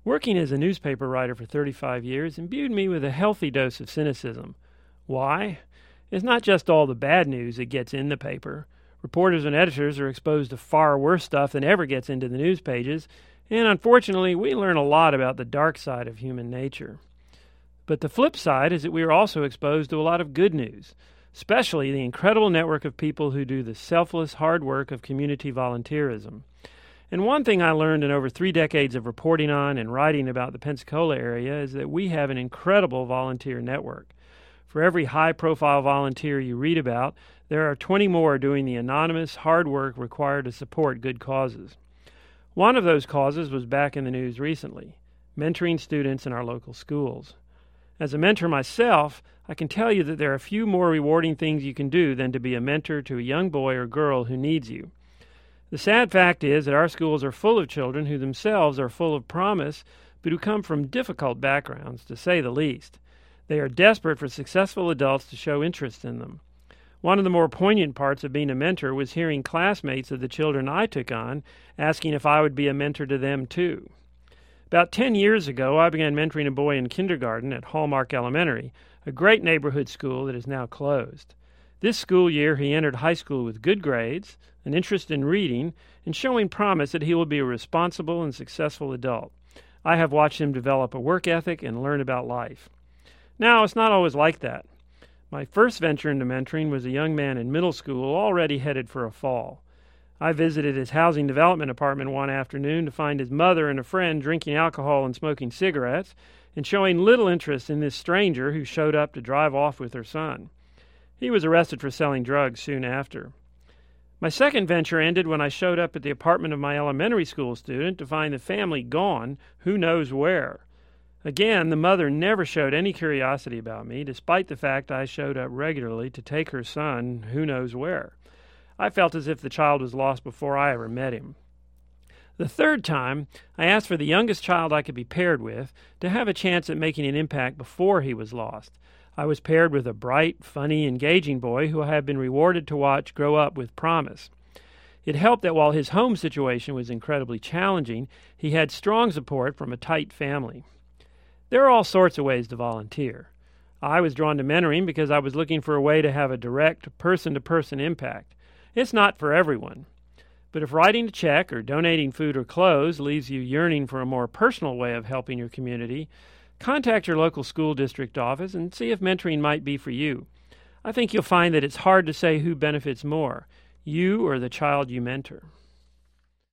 Working as a newspaper writer for 35 years imbued me with a healthy dose of cynicism. Why? It's not just all the bad news that gets in the paper. Reporters and editors are exposed to far worse stuff than ever gets into the news pages, and unfortunately, we learn a lot about the dark side of human nature. But the flip side is that we are also exposed to a lot of good news, especially the incredible network of people who do the selfless hard work of community volunteerism. And one thing I learned in over 3 decades of reporting on and writing about the Pensacola area is that we have an incredible volunteer network. For every high-profile volunteer you read about, there are 20 more doing the anonymous, hard work required to support good causes. One of those causes was back in the news recently, mentoring students in our local schools. As a mentor myself, I can tell you that there are few more rewarding things you can do than to be a mentor to a young boy or girl who needs you. The sad fact is that our schools are full of children who themselves are full of promise, but who come from difficult backgrounds, to say the least. They are desperate for successful adults to show interest in them. One of the more poignant parts of being a mentor was hearing classmates of the children I took on asking if I would be a mentor to them too. About 10 years ago, I began mentoring a boy in kindergarten at Hallmark Elementary, a great neighborhood school that is now closed. This school year, he entered high school with good grades, an interest in reading, and showing promise that he will be a responsible and successful adult. I have watched him develop a work ethic and learn about life. Now, it's not always like that. My first venture into mentoring was a young man in middle school already headed for a fall. I visited his housing development apartment one afternoon to find his mother and a friend drinking alcohol and smoking cigarettes and showing little interest in this stranger who showed up to drive off with her son. He was arrested for selling drugs soon after. My second venture ended when I showed up at the apartment of my elementary school student to find the family gone, who knows where. Again, the mother never showed any curiosity about me, despite the fact I showed up regularly to take her son who knows where. I felt as if the child was lost before I ever met him. The third time, I asked for the youngest child I could be paired with to have a chance at making an impact before he was lost. I was paired with a bright, funny, engaging boy who I had been rewarded to watch grow up with promise. It helped that while his home situation was incredibly challenging, he had strong support from a tight family. There are all sorts of ways to volunteer. I was drawn to mentoring because I was looking for a way to have a direct, person-to-person impact. It's not for everyone. But if writing a check or donating food or clothes leaves you yearning for a more personal way of helping your community, contact your local school district office and see if mentoring might be for you. I think you'll find that it's hard to say who benefits more, you or the child you mentor.